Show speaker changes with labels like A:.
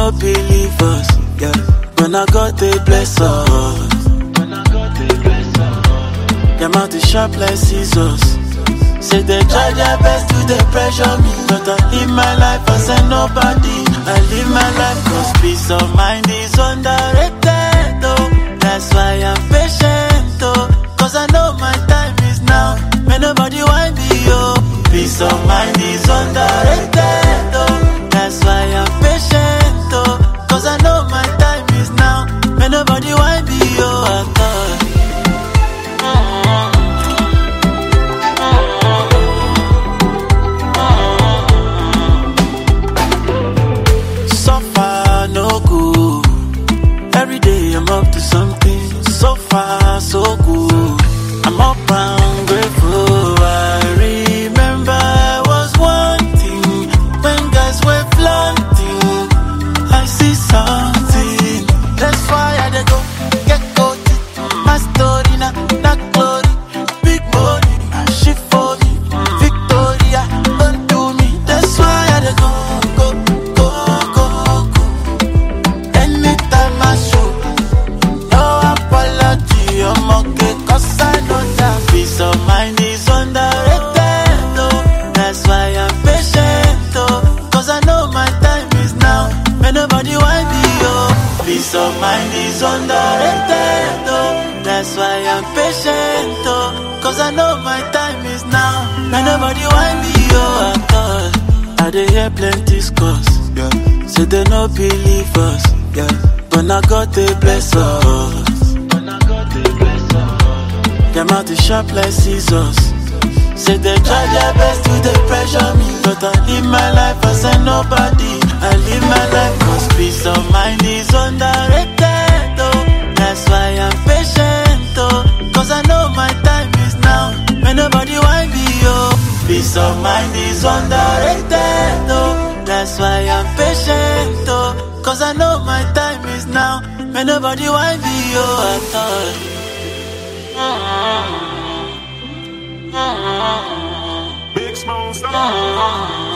A: no believe us, yeah. When I got the bless us, their mouth is sharp like scissors. Say they try their best to they pressure me, but I live my life as a nobody. I live my life cause peace of mind is underrated, oh. That's why I'm patient, oh. Cause I know my time is now. May nobody want me, oh. Peace of mind is underrated, oh. That's why I'm patient, oh. Cause I know my time is now. May nobody want me, oh. I thought every day I'm up to something. So far, so good. I'm up and grateful. I remember I was wanting when guys were flaunting. I see something. That's why I dey go get caught. My story now, not glory. Big money, she for me. Victoria, don't do me. That's why I dey go. Anytime I show, no apology, I'm okay, cause I know that peace of mind is underrated, oh. That's why I'm patient, oh. Cause I know my time is now. May nobody want me, oh. Peace of mind is underrated, oh. That's why I'm patient, oh. Cause I know my time is now. May nobody want me, oh. I thought I dey hear plenty scores, yeah. Say they no believe us, yeah. But I got the bless us. Their mouth is sharp like scissors. Say they try their best to they pressure me, but I live my life as a nobody. I live my life cause peace of mind is underrated, oh. That's why I'm patient, oh. Cause I know my time is now. May nobody want me, oh. Peace of mind is underrated, oh. That's why I'm patient, oh. Cause I know my time is now. May nobody want me, oh. I thought
B: Big Smoke.